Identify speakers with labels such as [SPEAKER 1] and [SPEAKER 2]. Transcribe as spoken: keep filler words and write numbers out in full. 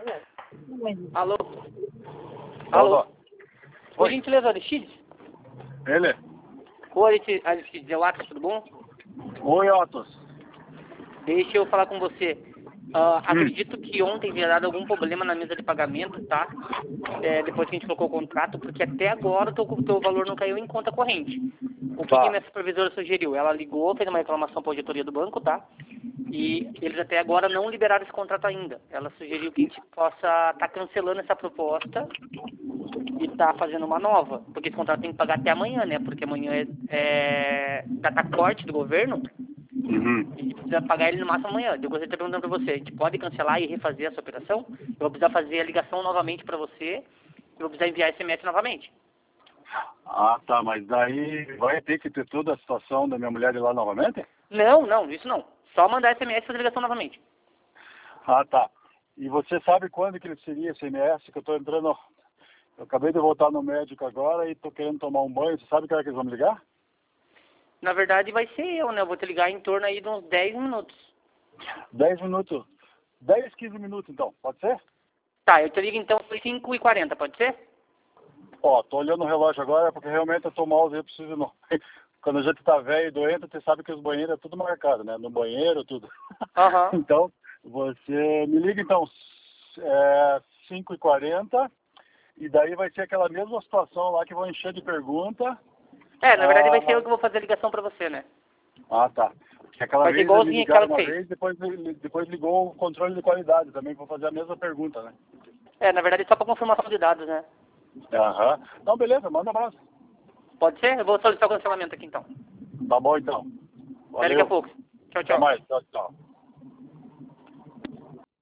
[SPEAKER 1] Alô? Alô?
[SPEAKER 2] Alô?
[SPEAKER 1] Por gentileza, Aristides?
[SPEAKER 2] Ele?
[SPEAKER 1] Oi, Aristides, é o Atos, tudo bom?
[SPEAKER 2] Oi, Atos.
[SPEAKER 1] Deixa eu falar com você. Ah,
[SPEAKER 2] Hum.
[SPEAKER 1] acredito que ontem tenha dado algum problema na mesa de pagamento, tá? É, depois que a gente colocou o contrato, porque até agora o teu, teu valor não caiu em conta corrente. O que, que a
[SPEAKER 2] Tá.
[SPEAKER 1] minha supervisora sugeriu? Ela ligou, fez uma reclamação para a auditoria do banco, tá? E eles até agora não liberaram esse contrato ainda. Ela sugeriu que a gente possa estar tá cancelando essa proposta e tá fazendo uma nova. Porque esse contrato tem que pagar até amanhã, né? Porque amanhã é, é data corte do governo.
[SPEAKER 2] Uhum.
[SPEAKER 1] A gente precisa pagar ele no máximo amanhã. Eu gostaria de estar perguntando para você, a gente pode cancelar e refazer essa operação? Eu vou precisar fazer a ligação novamente para você. Eu vou precisar enviar S M S novamente.
[SPEAKER 2] Ah, tá, mas daí vai ter que ter toda a situação da minha mulher ir lá novamente?
[SPEAKER 1] Não, não, isso não. Só mandar S M S e fazer a ligação novamente.
[SPEAKER 2] Ah, tá. E você sabe quando que ele seria esse M S? Que eu tô entrando... Eu acabei de voltar no médico agora e tô querendo tomar um banho. Você sabe que hora que eles vão me ligar?
[SPEAKER 1] Na verdade vai ser eu, né? Eu vou te ligar em torno aí de uns dez minutos.
[SPEAKER 2] Dez minutos. Dez, quinze minutos, então. Pode ser?
[SPEAKER 1] Tá, eu te ligo então às cinco e quarenta, pode ser?
[SPEAKER 2] Ó, tô olhando o relógio agora porque realmente eu tô mal e eu preciso... Não. Quando a gente tá velho e doente, você sabe que os banheiros é tudo marcado, né? No banheiro, tudo.
[SPEAKER 1] Aham.
[SPEAKER 2] Então, você me liga então é, cinco e quarenta e daí vai ser aquela mesma situação lá que vão encher de pergunta.
[SPEAKER 1] É, na verdade vai ser eu
[SPEAKER 2] Ah,
[SPEAKER 1] que vou fazer a ligação pra você, né?
[SPEAKER 2] ah, tá. Porque aquela
[SPEAKER 1] Vai ser
[SPEAKER 2] vez eles me
[SPEAKER 1] igualzinho aquela
[SPEAKER 2] ligaram
[SPEAKER 1] que
[SPEAKER 2] uma
[SPEAKER 1] fez.
[SPEAKER 2] vez, depois, depois ligou o controle de qualidade também, vou fazer a mesma pergunta, né?
[SPEAKER 1] É, na verdade é só pra confirmação de dados, né?
[SPEAKER 2] Aham. Então, beleza, manda um abraço.
[SPEAKER 1] Pode ser? Eu vou solicitar o cancelamento aqui então.
[SPEAKER 2] Tá bom, então.
[SPEAKER 1] Até daqui a
[SPEAKER 2] Valeu.
[SPEAKER 1] pouco. Tchau,
[SPEAKER 2] Até
[SPEAKER 1] tchau.
[SPEAKER 2] mais. Tchau, tchau.